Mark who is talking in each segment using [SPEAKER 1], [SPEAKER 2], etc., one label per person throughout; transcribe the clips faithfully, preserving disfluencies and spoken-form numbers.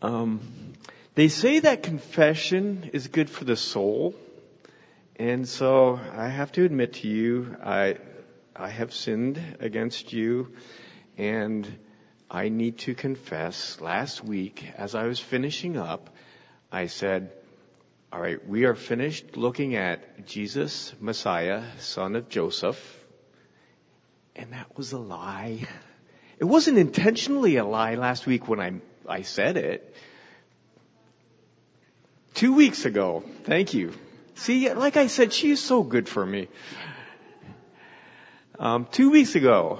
[SPEAKER 1] Um, they say that confession is good for the soul. And so I have to admit to you, I, I have sinned against you, and I need to confess. Last week, as I was finishing up, I said, all right, we are finished looking at Jesus, Messiah, son of Joseph. And that was a lie. It wasn't intentionally a lie last week when I, I said it. Two weeks ago. Thank you. See, like I said, she is so good for me. Um, two weeks ago.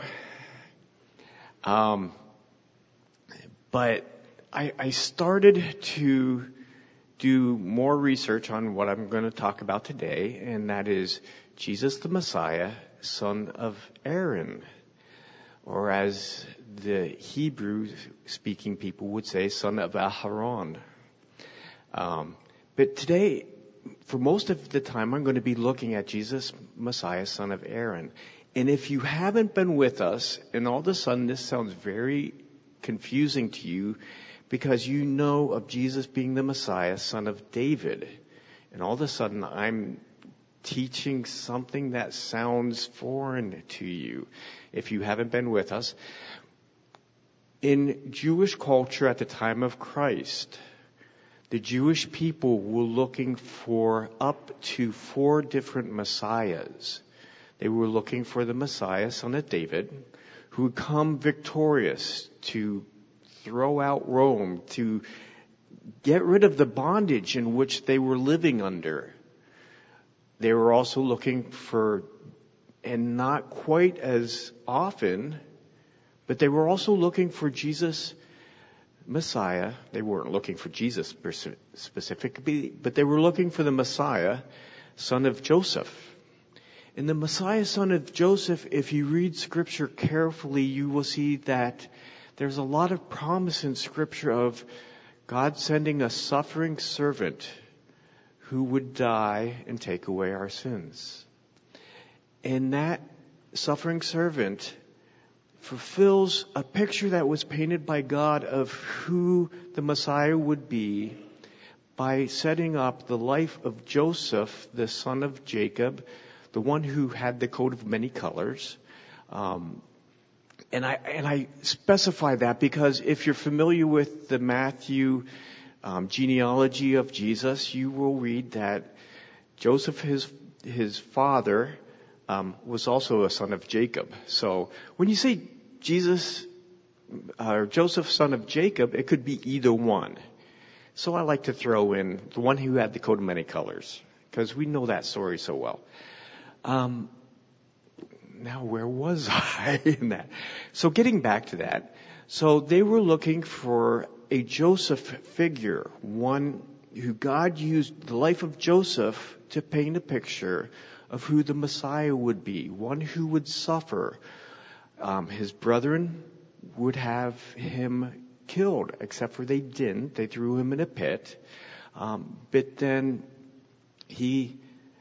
[SPEAKER 1] Um, but I, I started to do more research on what I'm going to talk about today, and that is Jesus the Messiah, son of Aaron, or as the Hebrew-speaking people would say, son of Aharon. Um, but today, for most of the time, I'm going to be looking at Jesus, Messiah, son of Aaron. And if you haven't been with us, and all of a sudden this sounds very confusing to you, because you know of Jesus being the Messiah, son of David, and all of a sudden I'm teaching something that sounds foreign to you, if you haven't been with us. In Jewish culture at the time of Christ, the Jewish people were looking for up to four different messiahs. They were looking for the Messiah, son of David, who would come victorious to throw out Rome, to get rid of the bondage in which they were living under. They were also looking for, and not quite as often, but they were also looking for Jesus, Messiah. They weren't looking for Jesus specifically, but they were looking for the Messiah, son of Joseph. And the Messiah, son of Joseph, if you read Scripture carefully, you will see that there's a lot of promise in Scripture of God sending a suffering servant who would die and take away our sins. And that suffering servant fulfills a picture that was painted by God of who the Messiah would be by setting up the life of Joseph, the son of Jacob, the one who had the coat of many colors. Um, and I and I specify that because if you're familiar with the Matthew um, genealogy of Jesus, you will read that Joseph, his his father, um, was also a son of Jacob. So when you say Jesus or uh, Joseph, son of Jacob, it could be either one. So I like to throw in the one who had the coat of many colors, because we know that story so well. Um, now, where was I in that? So getting back to that. So they were looking for a Joseph figure, one who God used the life of Joseph to paint a picture of who the Messiah would be, one who would suffer. Um, his brethren would have him killed, except for they didn't. They threw him in a pit. Um, but then he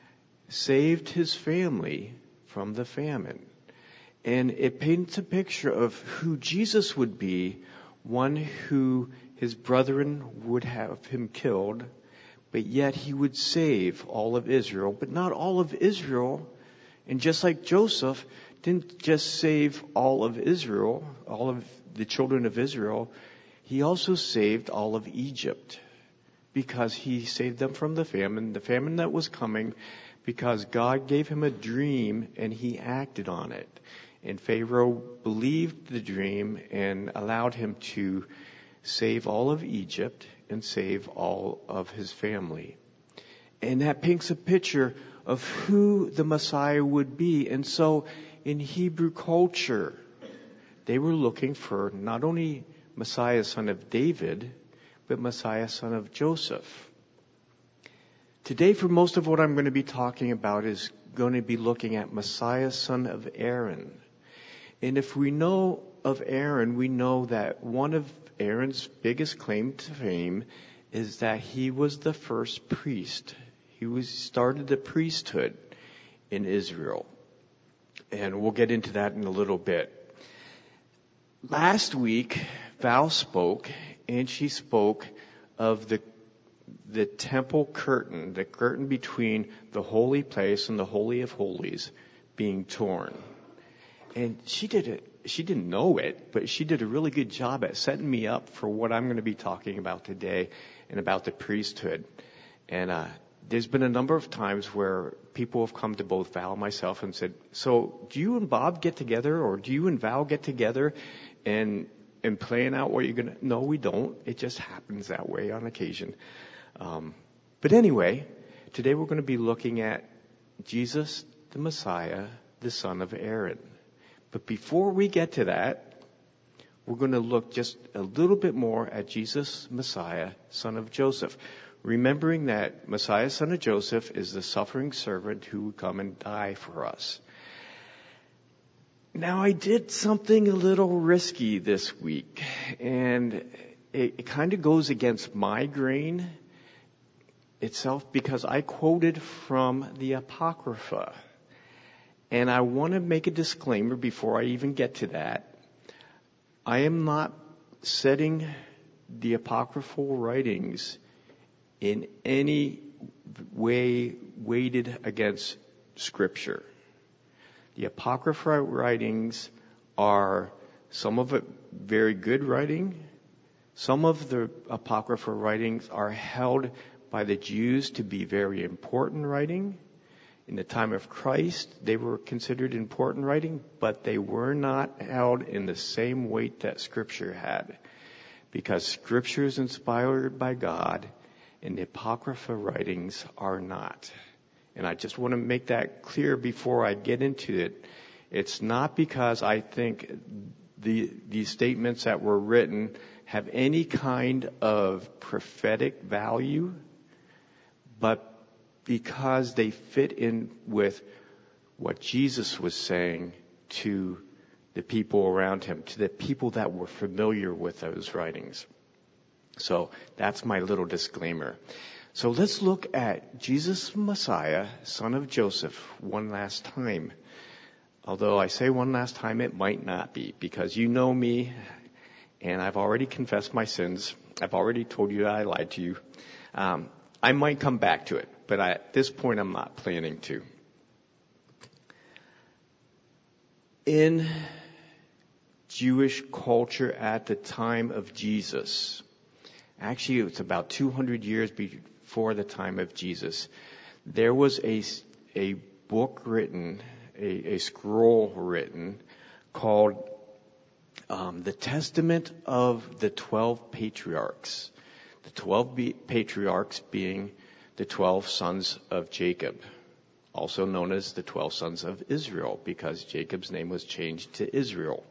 [SPEAKER 1] saved his family from the famine. And it paints a picture of who Jesus would be, one who his brethren would have him killed, but yet he would save all of Israel. But not all of Israel. And just like Joseph didn't just save all of Israel, all of the children of Israel, he also saved all of Egypt, because he saved them from the famine, the famine that was coming, because God gave him a dream and he acted on it. And Pharaoh believed the dream and allowed him to save all of Egypt and save all of his family. And that paints a picture of who the Messiah would be. And so in Hebrew culture, they were looking for not only Messiah, son of David, but Messiah, son of Joseph. Today, for most of what I'm going to be talking about is going to be looking at Messiah, son of Aaron. And if we know of Aaron, we know that one of Aaron's biggest claim to fame is that he was the first priest. He was started the priesthood in Israel. And we'll get into that in a little bit. Last week, Val spoke, and she spoke of the the temple curtain, the curtain between the holy place and the Holy of Holies being torn. And she did it. She didn't know it, but she did a really good job at setting me up for what I'm going to be talking about today and about the priesthood. And uh, there's been a number of times where people have come to both Val and myself and said, so do you and Bob get together, or do you and Val get together and and plan out what you're going to... No, we don't. It just happens that way on occasion. Um, but anyway, today we're going to be looking at Jesus, the Messiah, the son of Aaron. But before we get to that, we're going to look just a little bit more at Jesus, Messiah, son of Joseph. Remembering that Messiah, son of Joseph, is the suffering servant who would come and die for us. Now, I did something a little risky this week, and it, it kind of goes against my grain itself, because I quoted from the Apocrypha. And I want to make a disclaimer before I even get to that. I am not setting the apocryphal writings in any way weighted against Scripture. The apocryphal writings are, some of it very good writing. Some of the apocryphal writings are held by the Jews to be very important writing. In the time of Christ, they were considered important writing, but they were not held in the same weight that Scripture had, because Scripture is inspired by God and the Apocrypha writings are not. And I just want to make that clear before I get into it. It's not because I think the these statements that were written have any kind of prophetic value, but because they fit in with what Jesus was saying to the people around him, to the people that were familiar with those writings. So that's my little disclaimer. So let's look at Jesus Messiah, son of Joseph, one last time. Although I say one last time, it might not be, because you know me, and I've already confessed my sins. I've already told you that I lied to you. Um, I might come back to it, but I, at this point I'm not planning to. In Jewish culture at the time of Jesus, actually it was about two hundred years before the time of Jesus, there was a, a book written, a, a scroll written called um, the Testament of the Twelve Patriarchs. The twelve patriarchs being the twelve sons of Jacob, also known as the twelve sons of Israel, because Jacob's name was changed to Israel.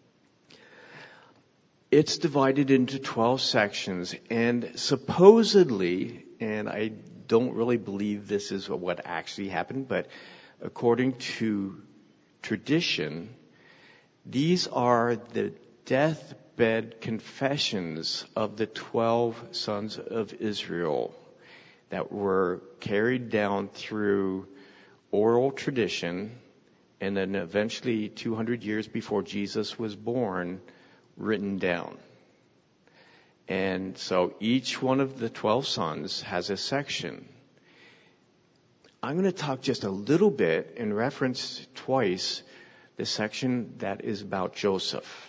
[SPEAKER 1] It's divided into twelve sections, and supposedly, and I don't really believe this is what actually happened, but according to tradition, these are the deathbed confessions of the twelve sons of Israel that were carried down through oral tradition, and then eventually two hundred years before Jesus was born, written down. And so each one of the twelve sons has a section. I'm going to talk just a little bit and reference twice the section that is about Joseph.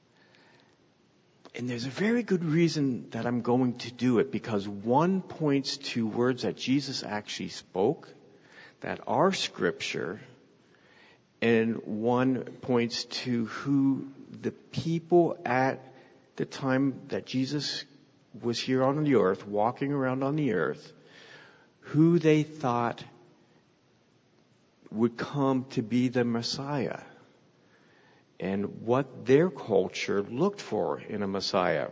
[SPEAKER 1] And there's a very good reason that I'm going to do it, because one points to words that Jesus actually spoke that are Scripture, and one points to who the people at the time that Jesus was here on the earth, walking around on the earth, who they thought would come to be the Messiah, and what their culture looked for in a Messiah.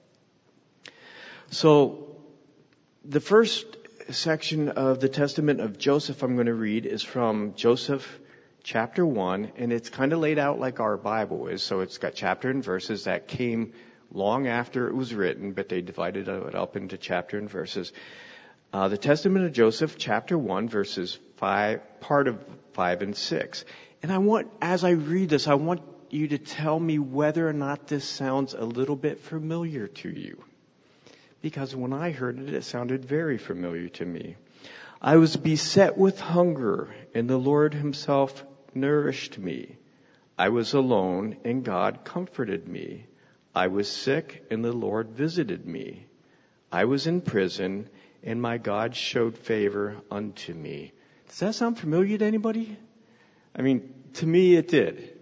[SPEAKER 1] So, the first section of the Testament of Joseph I'm going to read is from Joseph chapter one, and it's kind of laid out like our Bible is. So it's got chapter and verses that came long after it was written, but they divided it up into chapter and verses. Uh, the Testament of Joseph, chapter one, verses five, part of five and six. And I want, as I read this, I want you to tell me whether or not this sounds a little bit familiar to you. Because when I heard it, it sounded very familiar to me. I was beset with hunger, and the Lord himself nourished me. I was alone, and God comforted me. I was sick, and the Lord visited me. I was in prison, and my God showed favor unto me. Does that sound familiar to anybody? I mean, to me it did.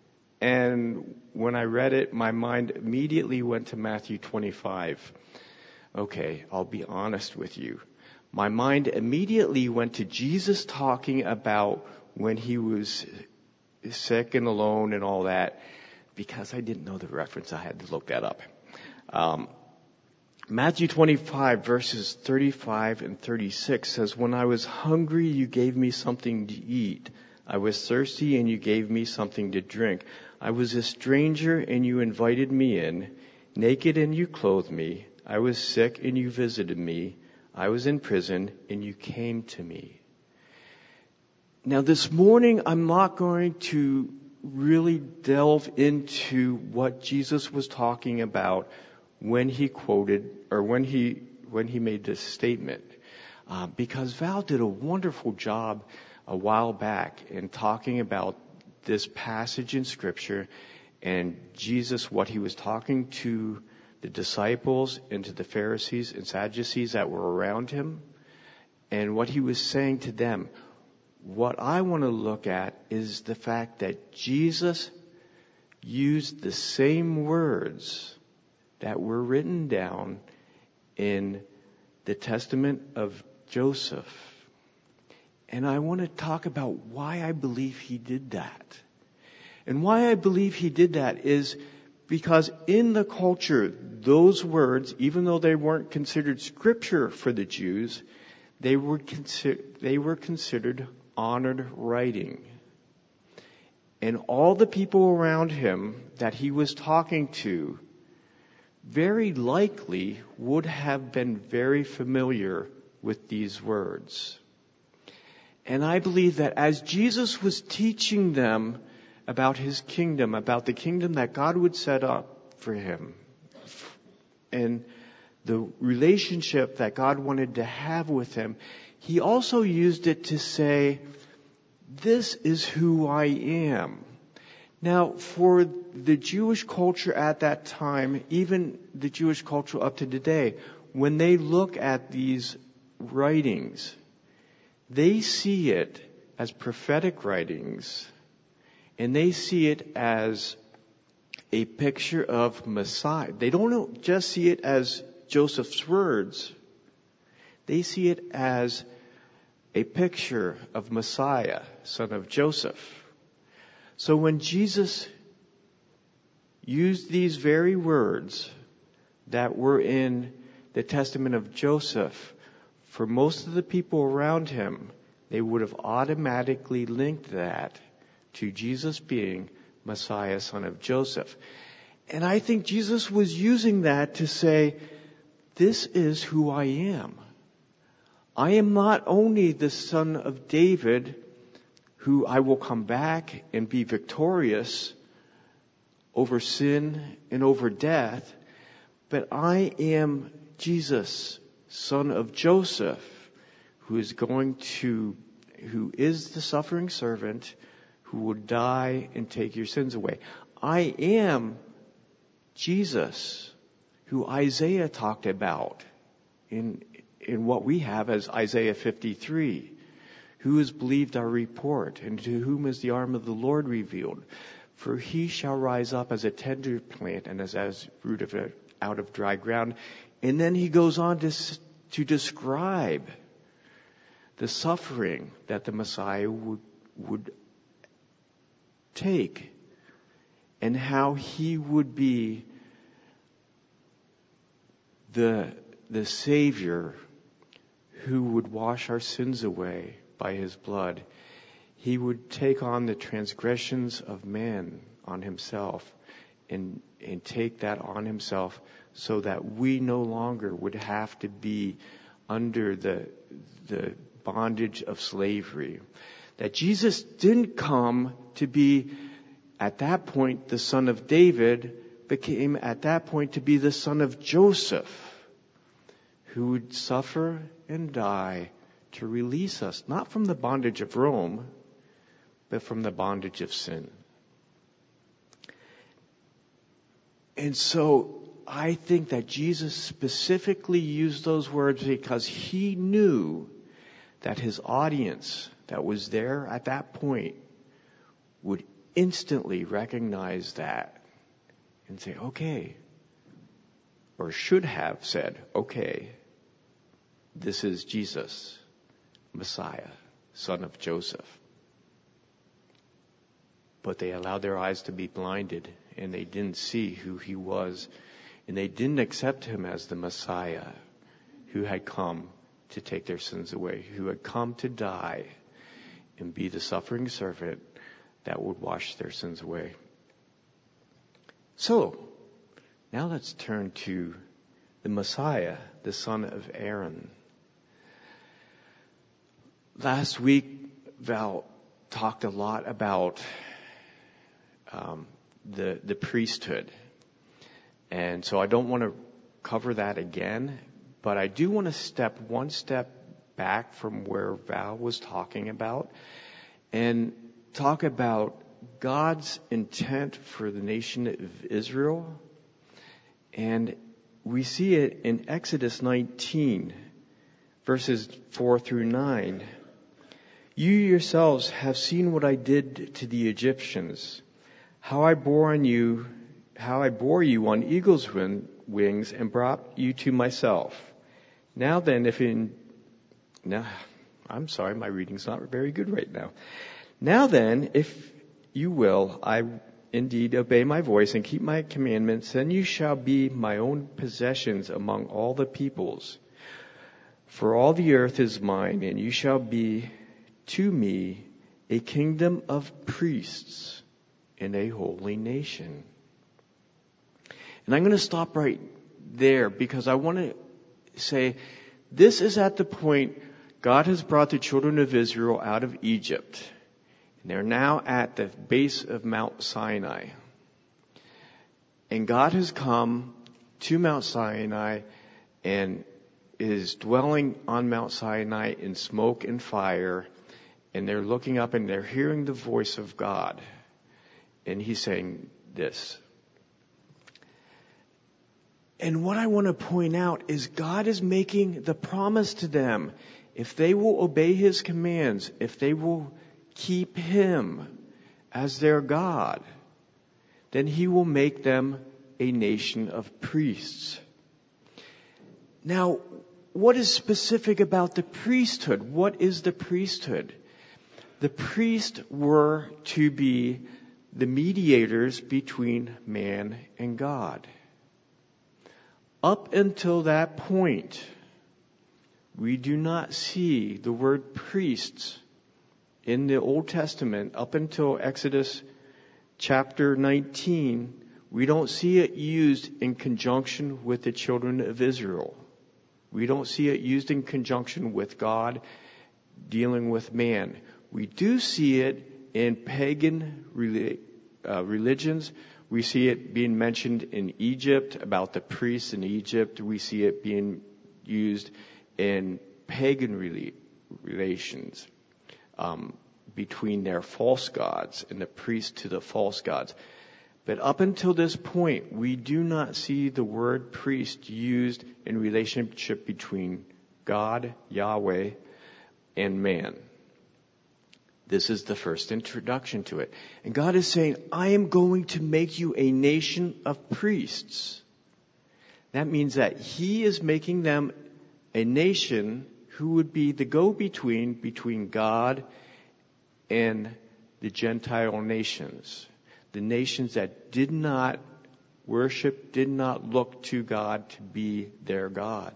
[SPEAKER 1] And when I read it, my mind immediately went to Matthew twenty-five. Okay, I'll be honest with you. My mind immediately went to Jesus talking about when he was sick and alone and all that. Because I didn't know the reference, I had to look that up. Um, Matthew twenty-five verses thirty-five and thirty-six says, when I was hungry, you gave me something to eat. I was thirsty and you gave me something to drink. I was a stranger and you invited me in. Naked and you clothed me. I was sick and you visited me. I was in prison and you came to me. Now this morning, I'm not going to really delve into what Jesus was talking about when he quoted, or when he, when he made this statement. Uh, because Val did a wonderful job a while back in talking about this passage in Scripture and Jesus, what he was talking to the disciples and to the Pharisees and Sadducees that were around him, and what he was saying to them. What I want to look at is the fact that Jesus used the same words that were written down in the Testament of Joseph. And I want to talk about why I believe he did that. And why I believe he did that is because in the culture, those words, even though they weren't considered scripture for the Jews, they were consider- they were considered honored writing. And all the people around him that he was talking to very likely would have been very familiar with these words. And I believe that as Jesus was teaching them about his kingdom, about the kingdom that God would set up for him, and the relationship that God wanted to have with him, he also used it to say, this is who I am. Now, for the Jewish culture at that time, even the Jewish culture up to today, when they look at these writings, they see it as prophetic writings, and they see it as a picture of Messiah. They don't just see it as Joseph's words. They see it as a picture of Messiah, son of Joseph. So when Jesus used these very words that were in the Testament of Joseph, for most of the people around him, they would have automatically linked that to Jesus being Messiah, son of Joseph. And I think Jesus was using that to say, this is who I am. I am not only the son of David, who I will come back and be victorious over sin and over death, but I am Jesus, son of Joseph, who is going to, who is the suffering servant, who will die and take your sins away. I am Jesus, who Isaiah talked about in in what we have as Isaiah fifty-three. Who has believed our report, and to whom is the arm of the Lord revealed? For he shall rise up as a tender plant and as, as root of a, out of dry ground. And then he goes on to, to describe the suffering that the Messiah would, would take, and how he would be the, the Savior who would wash our sins away by his blood. He would take on the transgressions of man on himself and, and take that on himself so that we no longer would have to be under the, the bondage of slavery. That Jesus didn't come to be at that point, the son of David became at that point to be the son of Joseph, who would suffer and die to release us, not from the bondage of Rome, but from the bondage of sin. And so I think that Jesus specifically used those words because he knew that his audience that was there at that point would instantly recognize that and say, okay, or should have said, okay, this is Jesus, Messiah, son of Joseph. But they allowed their eyes to be blinded, and they didn't see who he was, and they didn't accept him as the Messiah who had come to take their sins away, who had come to die and be the suffering servant that would wash their sins away. So, now let's turn to the Messiah, the son of Aaron. Last week, Val talked a lot about um, the the priesthood. And so I don't want to cover that again, but I do want to step one step back from where Val was talking about and talk about God's intent for the nation of Israel. And we see it in Exodus nineteen, verses four through nine. You yourselves have seen what I did to the Egyptians, how I bore on you, how I bore you on eagle's wings and brought you to myself. Now then, if in, now, I'm sorry, my reading's not very good right now. Now then, if you will, I indeed obey my voice and keep my commandments, then you shall be my own possessions among all the peoples. For all the earth is mine, and you shall be to me a kingdom of priests and a holy nation. And I'm going to stop right there because I want to say this is at the point God has brought the children of Israel out of Egypt. And they're now at the base of Mount Sinai. And God has come to Mount Sinai and is dwelling on Mount Sinai in smoke and fire. And they're looking up and they're hearing the voice of God. And he's saying this. And what I want to point out is God is making the promise to them. If they will obey his commands, if they will keep him as their God, then he will make them a nation of priests. Now, what is specific about the priesthood? What is the priesthood? The priests were to be the mediators between man and God. Up until that point, we do not see the word priests in the Old Testament. Up until Exodus chapter nineteen, we don't see it used in conjunction with the children of Israel. We don't see it used in conjunction with God dealing with man. We do see it in pagan uh, religions. We see it being mentioned in Egypt about the priests in Egypt. We see it being used in pagan rela- relations um, between their false gods and the priests to the false gods. But up until this point, we do not see the word priest used in relationship between God, Yahweh, and man. This is the first introduction to it. And God is saying, I am going to make you a nation of priests. That means that he is making them a nation who would be the go-between between God and the Gentile nations. The nations that did not worship, did not look to God to be their God.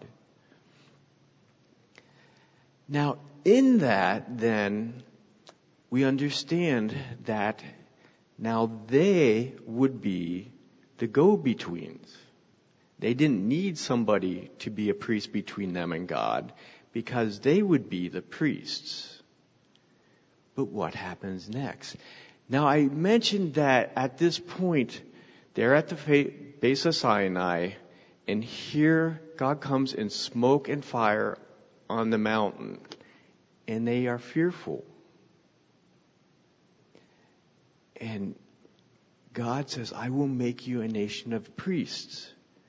[SPEAKER 1] Now, in that, then, we understand that now they would be the go-betweens. They didn't need somebody to be a priest between them and God because they would be the priests. But what happens next? Now, I mentioned that at this point, they're at the base of Sinai, and here God comes in smoke and fire on the mountain, and they are fearful. And God says, I will make you a nation of priests.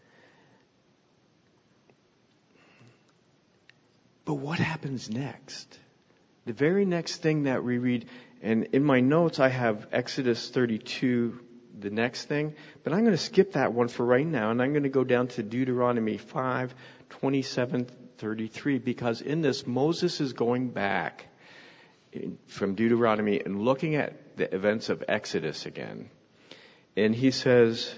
[SPEAKER 1] But what happens next? The very next thing that we read, and in my notes I have Exodus thirty-two, the next thing, but I'm going to skip that one for right now, and I'm going to go down to Deuteronomy five, twenty-seven, thirty-three, because in this Moses is going back from Deuteronomy and looking at the events of Exodus again. And he says,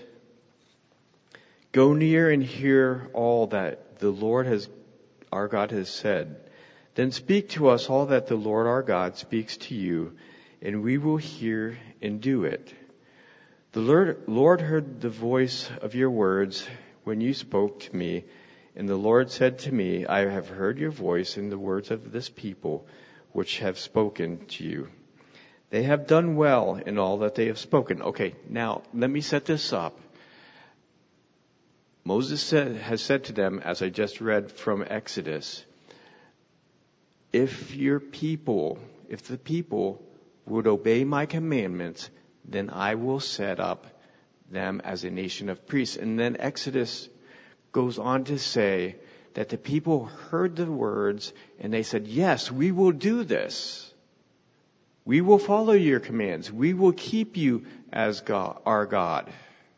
[SPEAKER 1] go near and hear all that the Lord has, our God has said. Then speak to us all that the Lord our God speaks to you, and we will hear and do it. The Lord, Lord heard the voice of your words when you spoke to me, and the Lord said to me, I have heard your voice and the words of this people, which have spoken to you. They have done well in all that they have spoken. Okay, now let me set this up. Moses said, has said to them, as I just read from Exodus, if your people, if the people would obey my commandments, then I will set up them as a nation of priests. And then Exodus goes on to say that the people heard the words and they said, yes, we will do this. We will follow your commands. We will keep you as God, our God.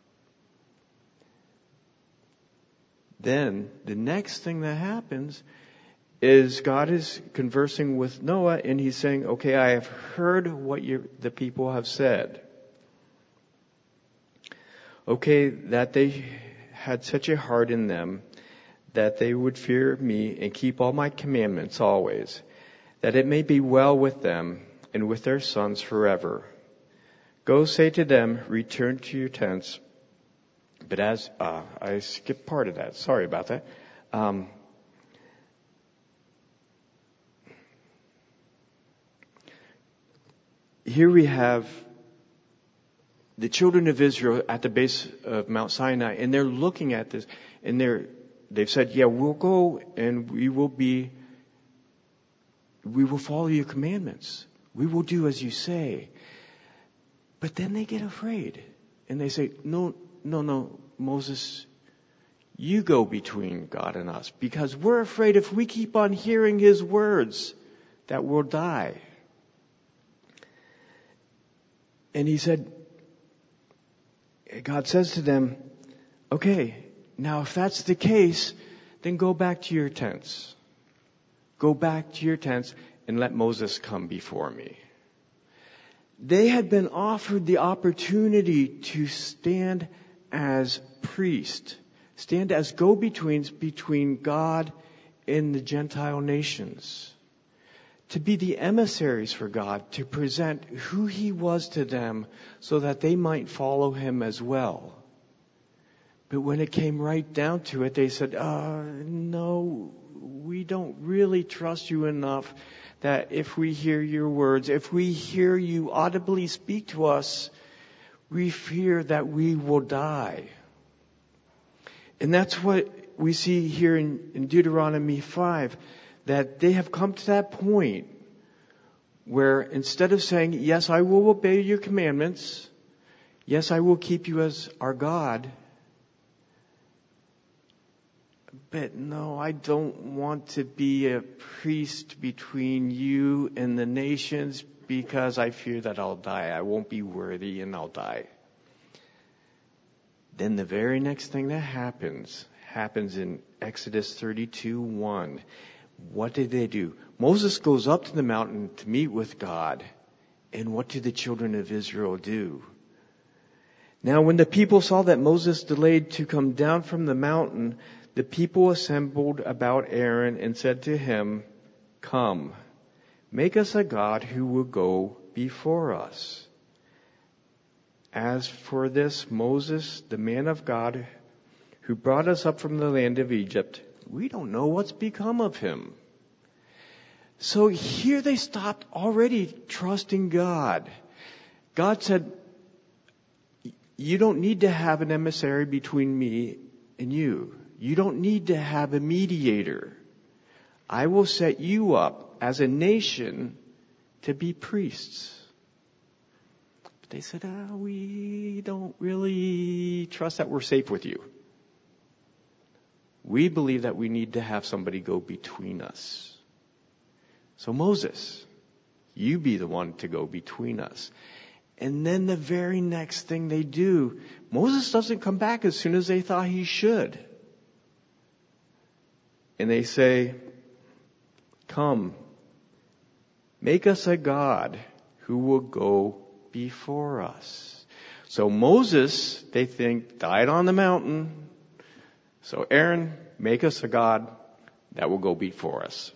[SPEAKER 1] Then the next thing that happens is God is conversing with Noah, and he's saying, okay, I have heard what you, the people have said. Okay, that they had such a heart in them that they would fear me and keep all my commandments always, that it may be well with them and with their sons forever. Go say to them, return to your tents. But as, uh, I skipped part of that. Sorry about that. Um, here we have the children of Israel at the base of Mount Sinai, and they're looking at this, and they're, they've said, yeah, we'll go and we will be, we will follow your commandments. We will do as you say. But then they get afraid, and they say, no, no, no, Moses, you go between God and us, because we're afraid if we keep on hearing his words that we'll die. And he said, God says to them, okay, now if that's the case, then go back to your tents. Go back to your tents and let Moses come before me. They had been offered the opportunity to stand as priest, stand as go-betweens between God and the Gentile nations, to be the emissaries for God, to present who he was to them so that they might follow him as well. But when it came right down to it, they said, uh, no, we don't really trust you enough that if we hear your words, if we hear you audibly speak to us, we fear that we will die. And that's what we see here in, in Deuteronomy five, that they have come to that point where instead of saying, yes, I will obey your commandments, yes, I will keep you as our God, but no, I don't want to be a priest between you and the nations because I fear that I'll die. I won't be worthy and I'll die. Then the very next thing that happens, happens in Exodus thirty-two one. What did they do? Moses goes up to the mountain to meet with God. And what did the children of Israel do? Now when the people saw that Moses delayed to come down from the mountain, the people assembled about Aaron and said to him, come, make us a God who will go before us. As for this Moses, the man of God, who brought us up from the land of Egypt, we don't know what's become of him. So here they stopped already trusting God. God said, you don't need to have an emissary between me and you. You don't need to have a mediator. I will set you up as a nation to be priests. But they said, oh, we don't really trust that we're safe with you. We believe that we need to have somebody go between us. So Moses, you be the one to go between us. And then the very next thing they do, Moses doesn't come back as soon as they thought he should. And they say, come, make us a God who will go before us. So Moses, they think, died on the mountain. So Aaron, make us a God that will go before us.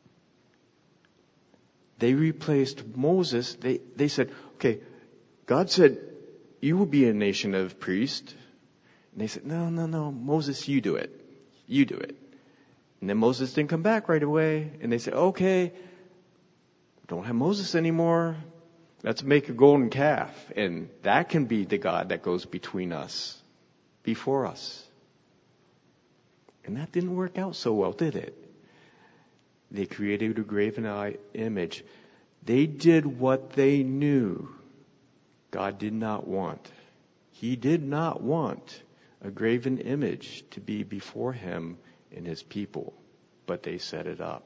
[SPEAKER 1] They replaced Moses. They, they said, okay, God said, you will be a nation of priests. And they said, no, no, no, Moses, you do it. You do it. And then Moses didn't come back right away. And they said, okay, don't have Moses anymore. Let's make a golden calf. And that can be the God that goes between us, before us. And that didn't work out so well, did it? They created a graven image. They did what they knew God did not want. He did not want a graven image to be before him and his people, but they set it up.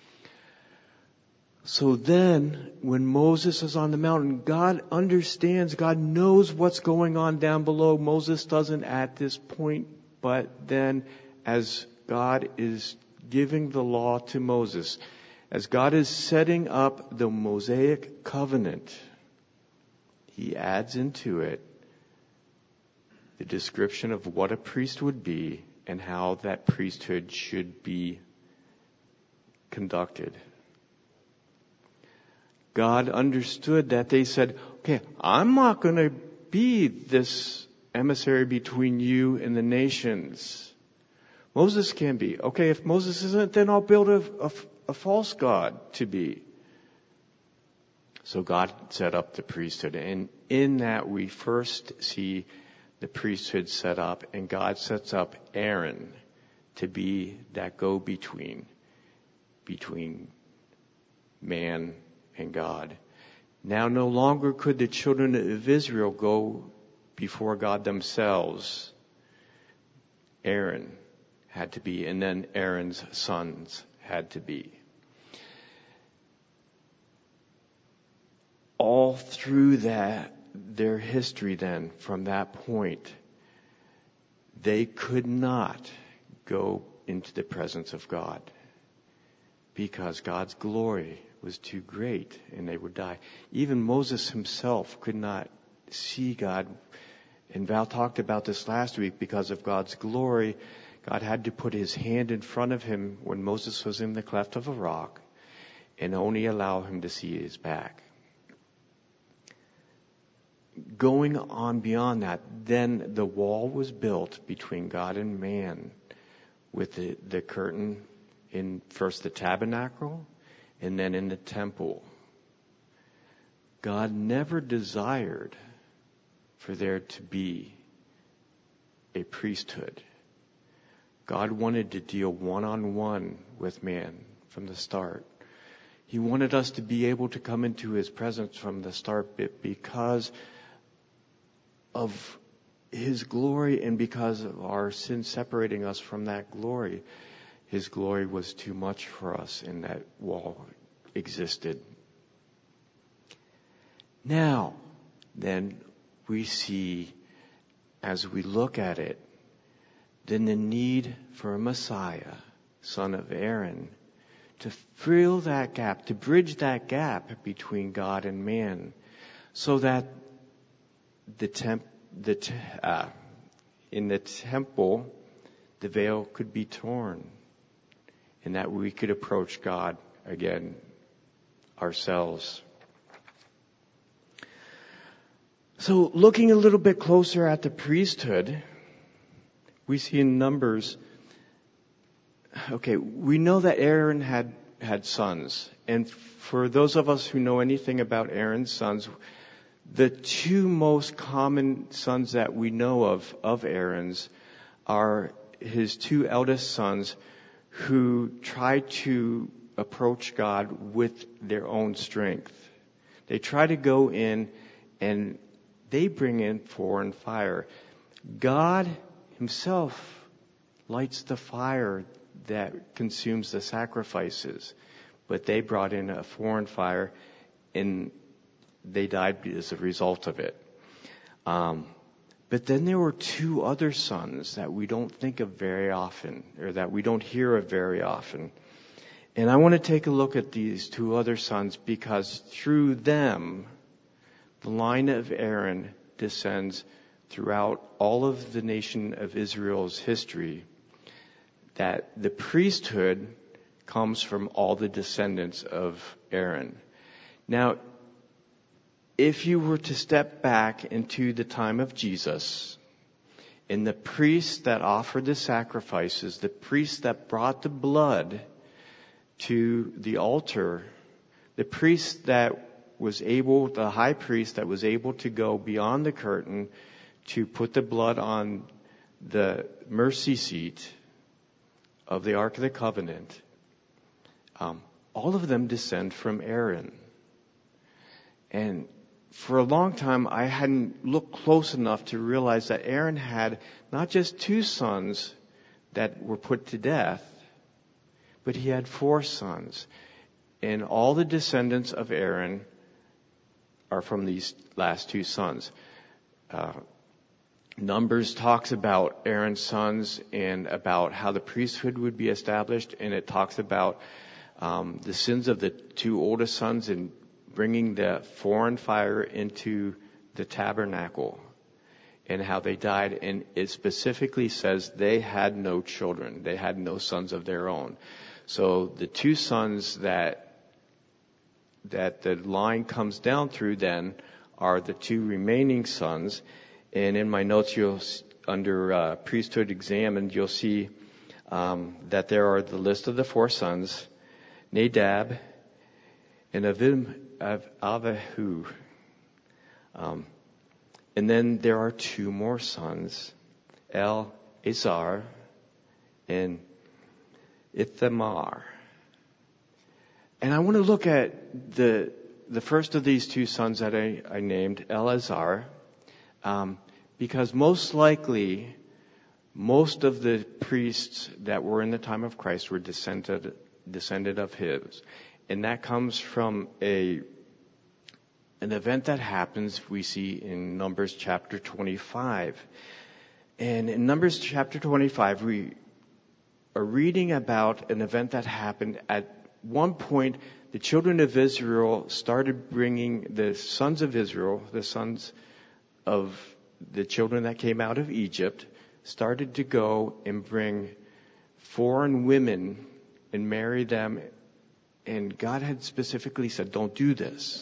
[SPEAKER 1] So then, when Moses is on the mountain, God understands, God knows what's going on down below. Moses doesn't at this point, but then as God is giving the law to Moses, as God is setting up the Mosaic covenant, he adds into it the description of what a priest would be and how that priesthood should be conducted. God understood that. They said, okay, I'm not going to be this emissary between you and the nations. Moses can be. Okay, if Moses isn't, then I'll build a, a, a false god to be. So God set up the priesthood. And in that we first see the priesthood set up, and God sets up Aaron to be that go-between between man and God. Now no longer could the children of Israel go before God themselves. Aaron had to be, and then Aaron's sons had to be. All through that, their history then, from that point, they could not go into the presence of God because God's glory was too great and they would die. Even Moses himself could not see God. And Val talked about this last week. Because of God's glory, God had to put his hand in front of him when Moses was in the cleft of a rock and only allow him to see his back. Going on beyond that, then the wall was built between God and man with the, the curtain in first the tabernacle and then in the temple. God never desired for there to be a priesthood. God wanted to deal one-on-one with man from the start. He wanted us to be able to come into his presence from the start because of his glory and because of our sin separating us from that glory. His glory was too much for us, and that wall existed. Now, then we see, as we look at it, then the need for a Messiah, son of Aaron, to fill that gap, to bridge that gap between God and man, so that the temp, the te- uh, in the temple, the veil could be torn, and that we could approach God again ourselves. So, looking a little bit closer at the priesthood, we see in Numbers. Okay, we know that Aaron had had sons, and for those of us who know anything about Aaron's sons, The two most common sons that we know of, of Aaron's, are his two eldest sons who tried to approach God with their own strength. They try to go in and they bring in foreign fire. God himself lights the fire that consumes the sacrifices, but they brought in a foreign fire and they died as a result of it. Um, but then there were two other sons that we don't think of very often, or that we don't hear of very often. And I want to take a look at these two other sons because through them, the line of Aaron descends throughout all of the nation of Israel's history, that the priesthood comes from all the descendants of Aaron. Now, if you were to step back into the time of Jesus, and the priests that offered the sacrifices, the priests that brought the blood to the altar, the priest that was able, the high priest that was able to go beyond the curtain to put the blood on the mercy seat of the Ark of the Covenant, um, all of them descend from Aaron. And for a long time, I hadn't looked close enough to realize that Aaron had not just two sons that were put to death, but he had four sons. And all the descendants of Aaron are from these last two sons. Uh, Numbers talks about Aaron's sons and about how the priesthood would be established, and it talks about um, the sins of the two oldest sons and bringing the foreign fire into the tabernacle and how they died. And it specifically says they had no children. They had no sons of their own. So the two sons that that the line comes down through then are the two remaining sons. And in my notes, you'll under uh, priesthood examined, you'll see um, that there are the list of the four sons: Nadab and Avim, Av, Avihu. Um, and then there are two more sons, El-Azar and Ithamar. And I want to look at the the first of these two sons that I, I named, Eleazar, um, because most likely most of the priests that were in the time of Christ were descended descended of his. And that comes from a an event that happens we see in Numbers chapter twenty-five. And in Numbers chapter twenty-five, we are reading about an event that happened at one point. The children of Israel started bringing the sons of Israel, the sons of the children that came out of Egypt, started to go and bring foreign women and marry them. And God had specifically said, don't do this.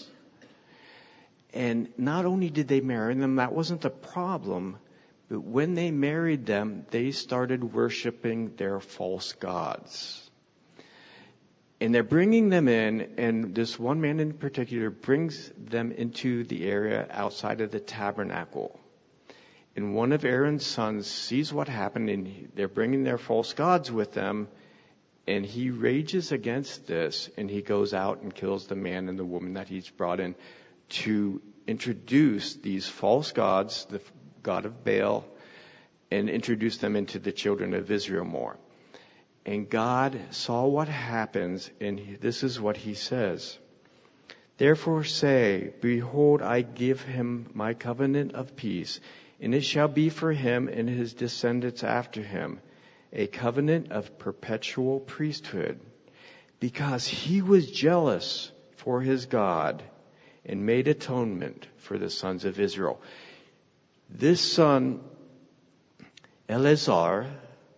[SPEAKER 1] And not only did they marry them, that wasn't the problem, but when they married them, they started worshiping their false gods. And they're bringing them in, and this one man in particular brings them into the area outside of the tabernacle. And one of Aaron's sons sees what happened, and they're bringing their false gods with them, and he rages against this, and he goes out and kills the man and the woman that he's brought in to introduce these false gods, the god of Baal, and introduce them into the children of Israel more. And God saw what happens, and he, this is what he says. Therefore say, behold, I give him my covenant of peace, and it shall be for him and his descendants after him, a covenant of perpetual priesthood, because he was jealous for his God and made atonement for the sons of Israel. This son, Eleazar,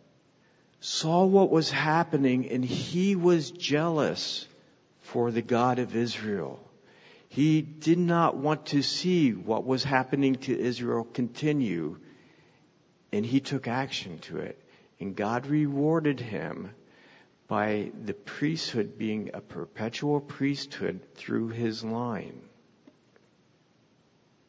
[SPEAKER 1] saw what was happening, and he was jealous for the God of Israel. He did not want to see what was happening to Israel continue, and he took action to it. And God rewarded him by the priesthood being a perpetual priesthood through his line.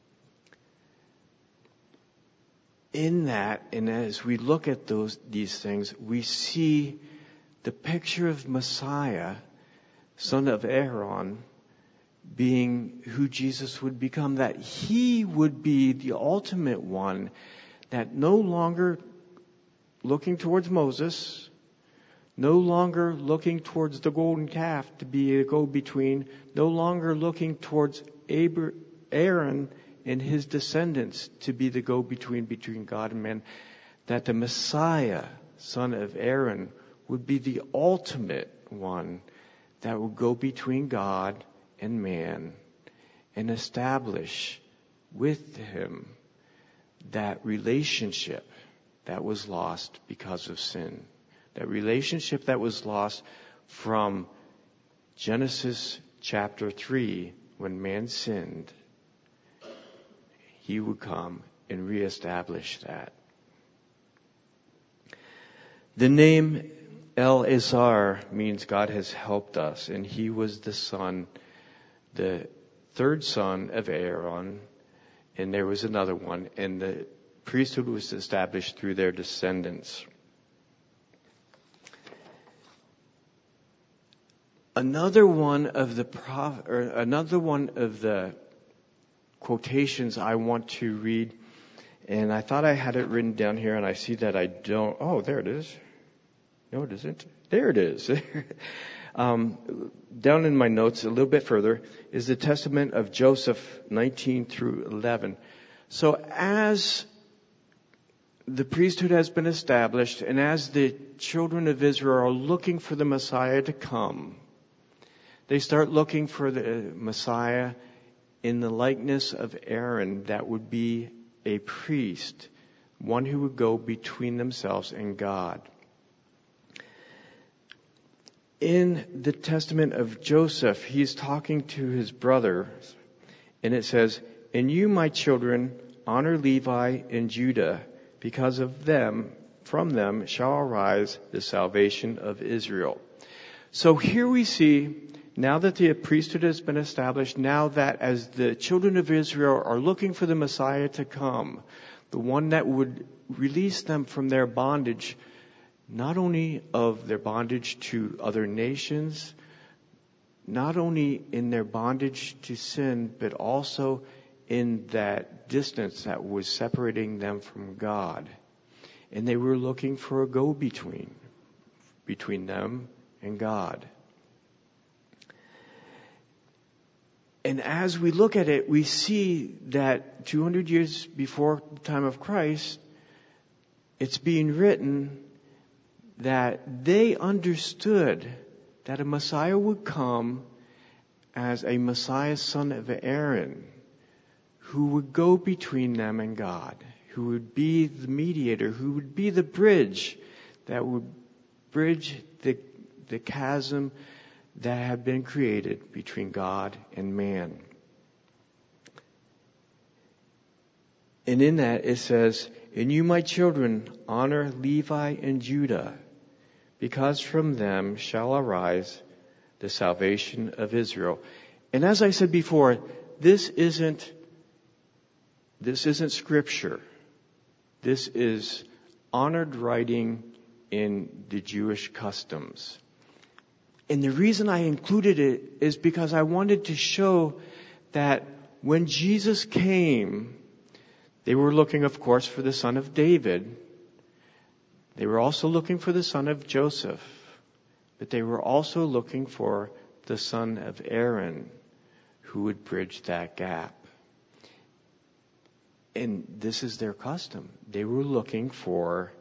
[SPEAKER 1] in that, and as we look at those these things, we see the picture of Messiah, son of Aaron, being who Jesus would become, that he would be the ultimate one, that no longer looking towards Moses, no longer looking towards the golden calf to be a go-between, no longer looking towards Aaron and his descendants to be the go-between between God and man, that the Messiah, son of Aaron, would be the ultimate one that would go between God and man and establish with him that relationship that was lost because of sin. That relationship that was lost from Genesis chapter three, when man sinned, he would come and reestablish that. The name El-Azar means God has helped us, and he was the son, the third son of Aaron, and there was another one, and the priesthood was established through their descendants. Another one of the prof, or another one of the quotations I want to read, and I thought I had it written down here, and I see that I don't. Oh, there it is. No, it isn't. There it is. um, down in my notes a little bit further is the Testament of Joseph nineteen through eleven. So as the priesthood has been established, and as the children of Israel are looking for the Messiah to come, they start looking for the Messiah in the likeness of Aaron, that would be a priest, one who would go between themselves and God. In the Testament of Joseph, he's talking to his brother, and it says, "And you, my children, honor Levi and Judah, because of them, from them shall arise the salvation of Israel." So here we see, now that the priesthood has been established, now that as the children of Israel are looking for the Messiah to come, the one that would release them from their bondage, not only of their bondage to other nations, not only in their bondage to sin, but also in that distance that was separating them from God. And they were looking for a go-between, between them and God. And as we look at it, we see that two hundred years before the time of Christ, it's being written that they understood that a Messiah would come as a Messiah, son of Aaron, who would go between them and God, who would be the mediator, who would be the bridge that would bridge the, the chasm that had been created between God and man. And in that it says, "And you, my children, honor Levi and Judah, because from them shall arise the salvation of Israel." And as I said before, this isn't, this isn't scripture. This is honored writing in the Jewish customs. And the reason I included it is because I wanted to show that when Jesus came, they were looking, of course, for the son of David. They were also looking for the son of Joseph. But they were also looking for the son of Aaron, who would bridge that gap. And this is their custom. They were looking for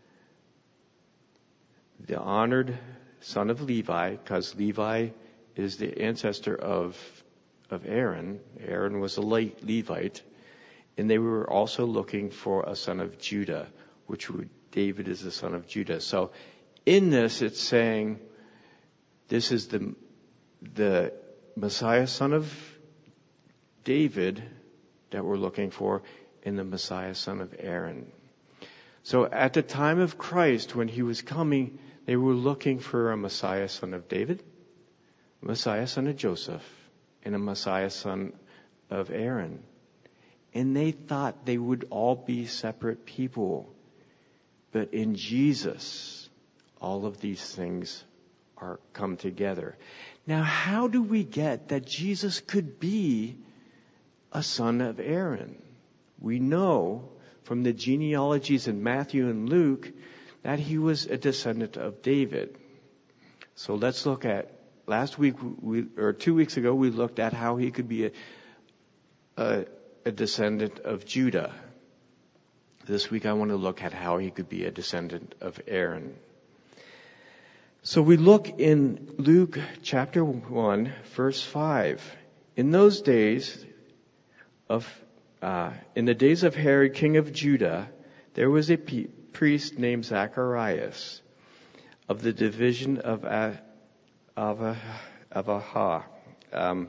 [SPEAKER 1] the honored son of Levi, because Levi is the ancestor of of Aaron. Aaron was a Levite. And they were also looking for a son of Judah, which would, David is the son of Judah. So in this, it's saying this is the the Messiah, son of David, that we're looking for, and the Messiah, son of Aaron. So at the time of Christ, when he was coming, they were looking for a Messiah, son of David, a Messiah, son of Joseph, and a Messiah, son of Aaron. And they thought they would all be separate people. But in Jesus, all of these things are come together. Now, how do we get that Jesus could be a son of Aaron? We know from the genealogies in Matthew and Luke that he was a descendant of David. So let's look at, last week, we, or two weeks ago, we looked at how he could be a, a, a descendant of Judah. This week I want to look at how he could be a descendant of Aaron. So we look in Luke chapter one, verse five. In those days of, uh, in the days of Herod, king of Judah, there was a p- priest named Zacharias of the division of Abijah. Abijah. Um,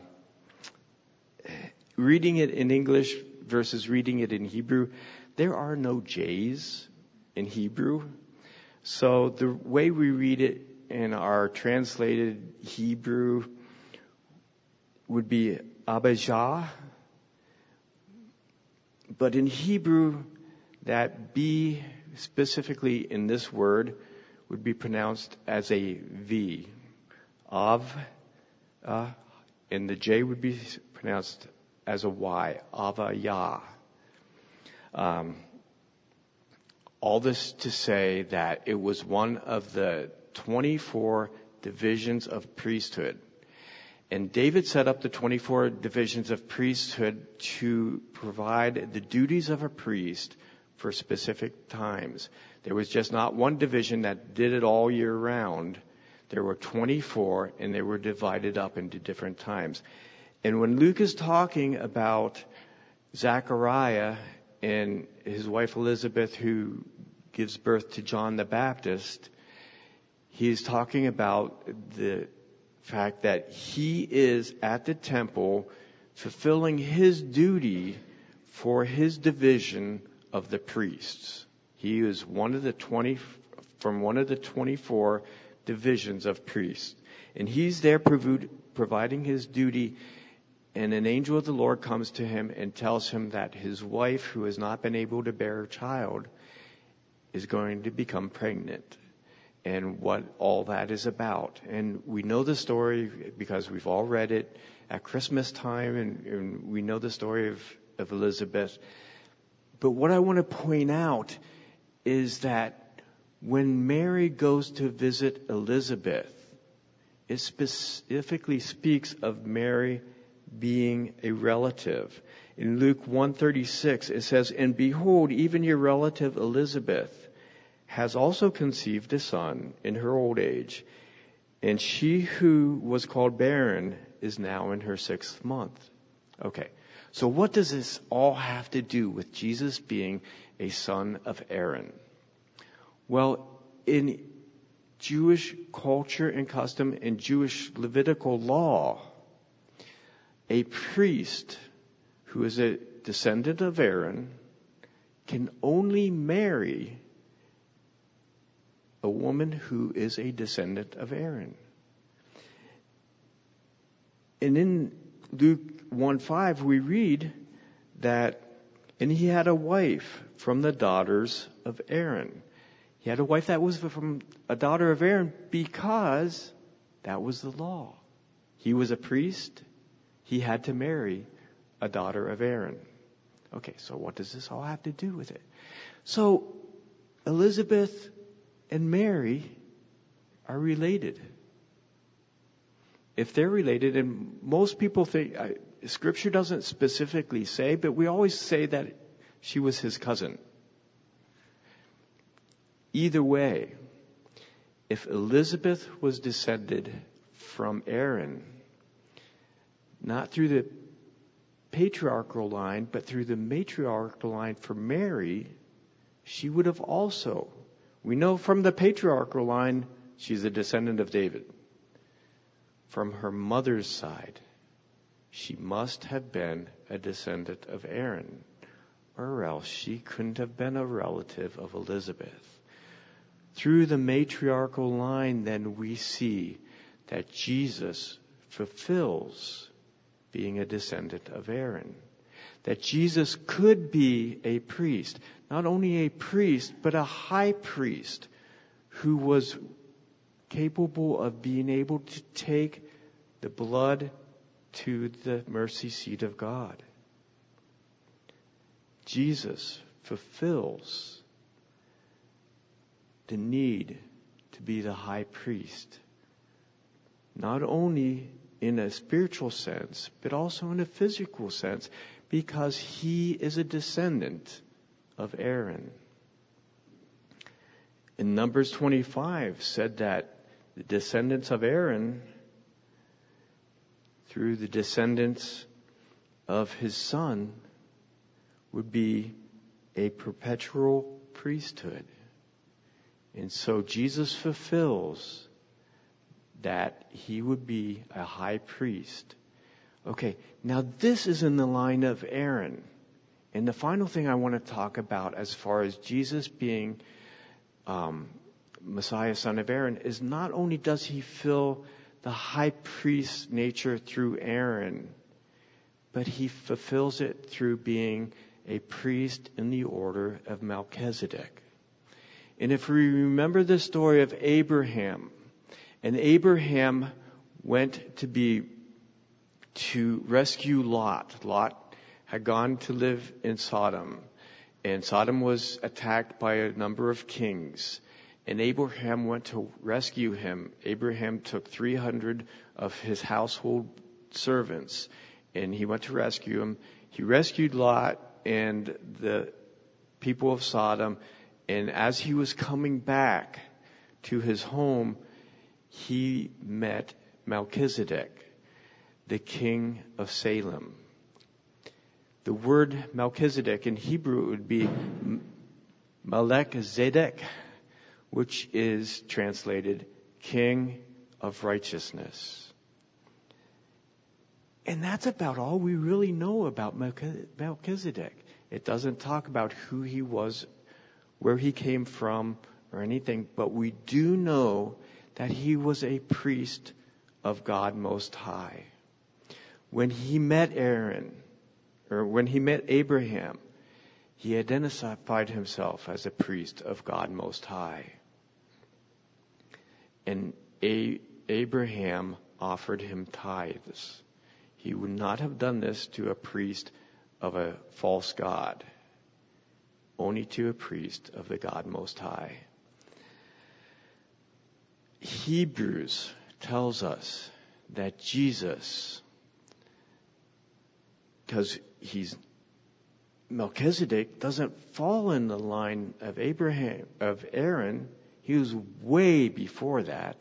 [SPEAKER 1] reading it in English versus reading it in Hebrew, there are no J's in Hebrew. So the way we read it in our translated Hebrew would be Abijah. But in Hebrew, that B, specifically in this word, would be pronounced as a V. Av, uh, and the J would be pronounced as a Y. Avayah. Um, all this to say that it was one of the twenty-four divisions of priesthood. And David set up the twenty-four divisions of priesthood to provide the duties of a priest for specific times. There was just not one division that did it all year round. There were twenty-four, and they were divided up into different times. And when Luke is talking about Zechariah and his wife Elizabeth, who gives birth to John the Baptist, he's talking about the fact that he is at the temple fulfilling his duty for his division of the priests. He is one of the twenty, from one of the twenty-four divisions of priests. And he's there provi- providing his duty. And an angel of the Lord comes to him and tells him that his wife, who has not been able to bear a child, is going to become pregnant. And what all that is about. And we know the story because we've all read it at Christmas time, and, and we know the story of, of Elizabeth. But what I want to point out is that when Mary goes to visit Elizabeth, it specifically speaks of Mary being a relative. In Luke one thirty-six, it says, "And behold, even your relative Elizabeth has also conceived a son in her old age, and she who was called barren is now in her sixth month." Okay, so what does this all have to do with Jesus being a son of Aaron? Well, in Jewish culture and custom and Jewish Levitical law, a priest who is a descendant of Aaron can only marry a woman who is a descendant of Aaron. And in Luke one five, we read that, "And he had a wife from the daughters of Aaron." He had a wife that was from a daughter of Aaron because that was the law. He was a priest. He had to marry a daughter of Aaron. Okay, so what does this all have to do with it? So Elizabeth and Mary are related. If they're related, and most people think, uh, Scripture doesn't specifically say, but we always say that she was his cousin. Either way, if Elizabeth was descended from Aaron, not through the patriarchal line, but through the matriarchal line for Mary, she would have also. We know from the patriarchal line, she's a descendant of David. From her mother's side, she must have been a descendant of Aaron, or else she couldn't have been a relative of Elizabeth. Through the matriarchal line, then, we see that Jesus fulfills being a descendant of Aaron. that Jesus could be a priest, not only a priest, but a high priest who was capable of being able to take the blood to the mercy seat of God. Jesus fulfills the need to be the high priest, not only in a spiritual sense, but also in a physical sense, because he is a descendant of Aaron. In Numbers twenty-five said that the descendants of Aaron, through the descendants of his son, would be a perpetual priesthood. And so Jesus fulfills that he would be a high priest. Okay, now this is in the line of Aaron. And the final thing I want to talk about as far as Jesus being um, Messiah, son of Aaron, is not only does he fill the high priest nature through Aaron, but he fulfills it through being a priest in the order of Melchizedek. And if we remember the story of Abraham, and Abraham went to be, to rescue Lot. Lot had gone to live in Sodom, and Sodom was attacked by a number of kings, and Abraham went to rescue him. Abraham took three hundred of his household servants, and he went to rescue him. He rescued Lot and the people of Sodom, and as he was coming back to his home, he met Melchizedek, the king of Salem. The word Melchizedek in Hebrew would be Melchizedek, which is translated King of Righteousness. And that's about all we really know about Melchizedek. It doesn't talk about who he was, where he came from, or anything, but we do know that he was a priest of God Most High. When he met Aaron, or when he met Abraham, he identified himself as a priest of God Most High. And a- Abraham offered him tithes. He would not have done this to a priest of a false god, only to a priest of the God Most High. Hebrews tells us that Jesus, because he's Melchizedek, doesn't fall in the line of Abraham, of Aaron. He was way before that.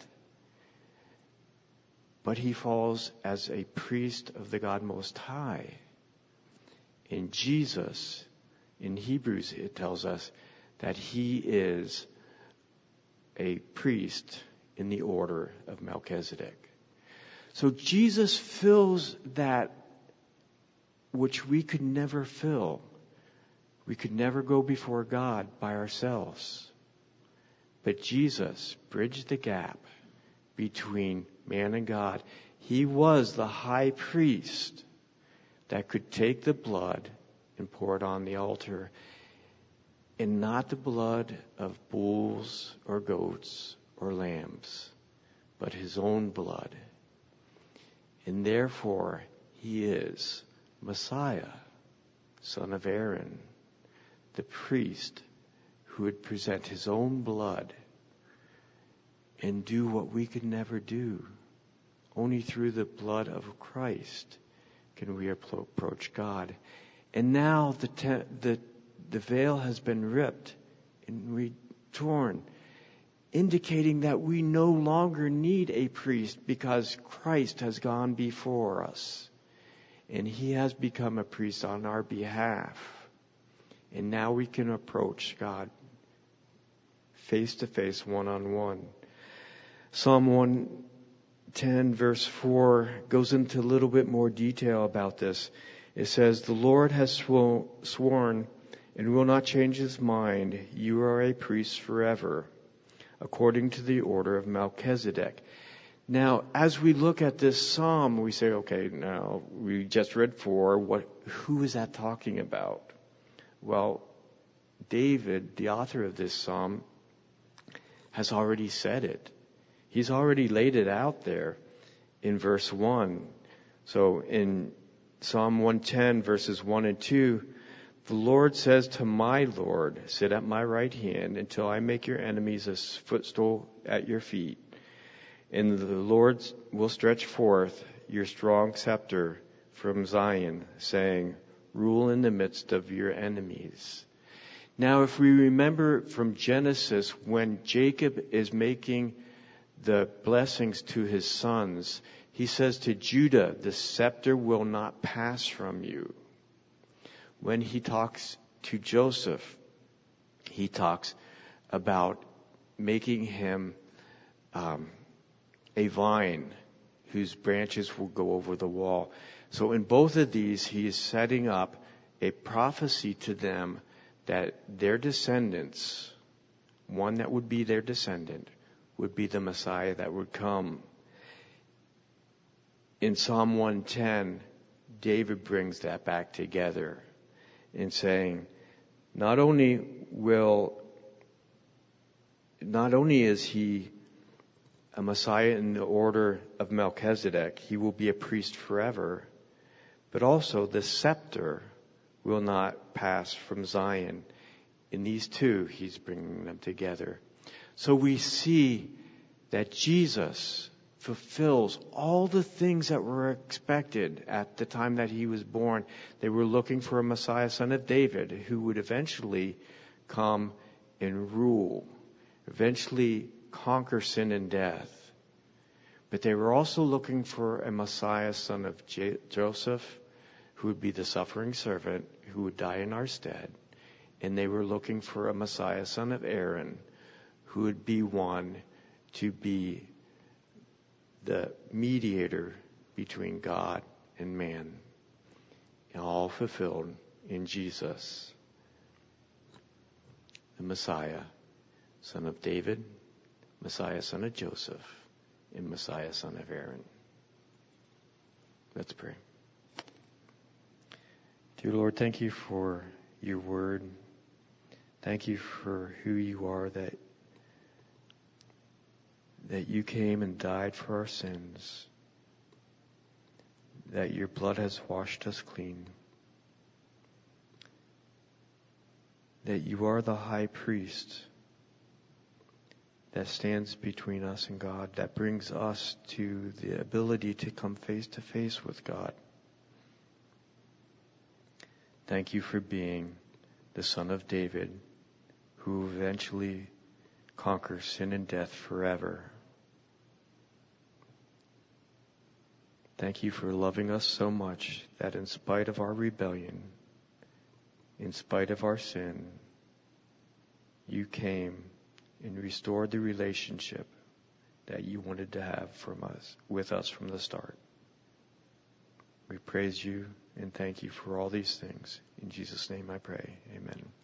[SPEAKER 1] But he falls as a priest of the God Most High. In Jesus, in Hebrews, it tells us that he is a priest in the order of Melchizedek. So Jesus fills that which we could never fill. We could never go before God by ourselves. But Jesus bridged the gap between man and God. He was the high priest that could take the blood and pour it on the altar, and not the blood of bulls or goats or lambs, but his own blood. And therefore, he is Messiah, son of Aaron, the priest who would present his own blood and do what we could never do. Only through the blood of Christ can we approach God. And now the te- the the veil has been ripped and we torn, indicating that we no longer need a priest because Christ has gone before us. And he has become a priest on our behalf. And now we can approach God face to face, one on one. Psalm one ten verse four goes into a little bit more detail about this. It says, "The Lord has sw- sworn and will not change his mind. You are a priest forever, according to the order of Melchizedek." Now, as we look at this psalm, we say, okay, now we just read four. What, who is that talking about? Well, David, the author of this psalm, has already said it. He's already laid it out there in verse one. So in Psalm one ten, verses one and two, the Lord says to my Lord, sit at my right hand until I make your enemies a footstool at your feet. And the Lord will stretch forth your strong scepter from Zion, saying, rule in the midst of your enemies. Now, if we remember from Genesis, when Jacob is making the blessings to his sons, he says to Judah, the scepter will not pass from you. When he talks to Joseph, he talks about making him um, a vine whose branches will go over the wall. So in both of these, he is setting up a prophecy to them that their descendants, one that would be their descendant, would be the Messiah that would come. In Psalm one ten, David brings that back together in saying, not only will, not only is he a Messiah in the order of Melchizedek, he will be a priest forever, but also the scepter will not pass from Zion. In these two, he's bringing them together. So we see that Jesus fulfills all the things that were expected at the time that he was born. They were looking for a Messiah, son of David, who would eventually come and rule, eventually conquer sin and death. But they were also looking for a Messiah, son of J- Joseph, who would be the suffering servant, who would die in our stead. And they were looking for a Messiah, son of Aaron, who would be one to be the mediator between God and man. And all fulfilled in Jesus, the Messiah, son of David, Messiah, son of Joseph, and Messiah, son of Aaron. Let's pray. Dear Lord, thank you for your word. Thank you for who you are, that that you came and died for our sins, that your blood has washed us clean, that you are the high priest that stands between us and God, that brings us to the ability to come face to face with God. Thank you for being the Son of David, who eventually conquers sin and death forever. Thank you for loving us so much that in spite of our rebellion, in spite of our sin, you came and restored the relationship that you wanted to have from us, with us from the start. We praise you and thank you for all these things. In Jesus' name I pray. Amen.